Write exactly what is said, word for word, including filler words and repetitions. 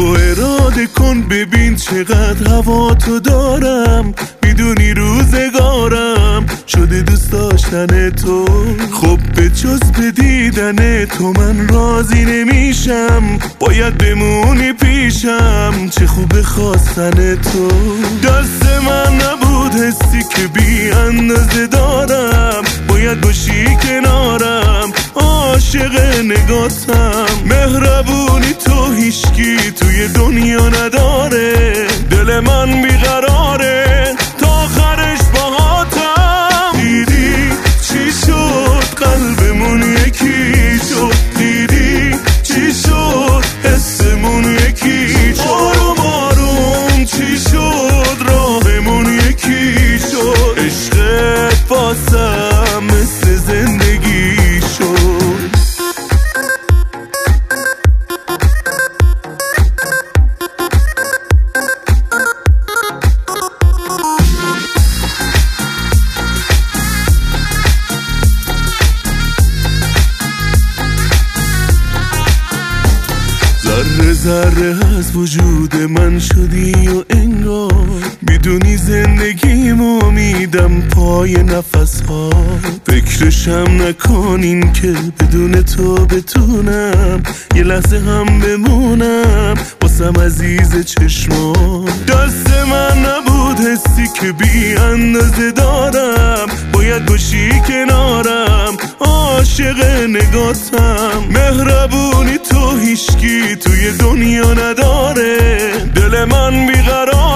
تو اراده کن ببین چقدر هوا تو دارم، میدونی روزگارم شده دوست داشتن تو. خب به جز به دیدن تو من راضی نمیشم، باید بمونی پیشم، چه خوب خواستن تو. دست من نبود حسی که بی اندازه دارم، باید باشی کنارم، عاشق نگاتم. مهربونی تو هیچکی توی دنیا نداره، دل من بیقراره تا آخرش باهاتم. دیدی چی شد قلبمون یکی شد، دیدی چی شد حسمون یکی شد. آروم آروم چی شد راهمون یکی شد، عشقت باسم مثل زندگی شد. ذره ذره از وجود من شدی و انگار میدونی زندگیمو میدم پای نفس ها. فکرشم نکنین که بدون تو بتونم یه لحظه هم بمونم واسم عزیز چشما. دست من نبود حسی که بی اندازه دارم، باید باشی کنارم، عاشق نگاتم. مهربونی تو هیچکی توی دنیا نداره، دل من بیقرار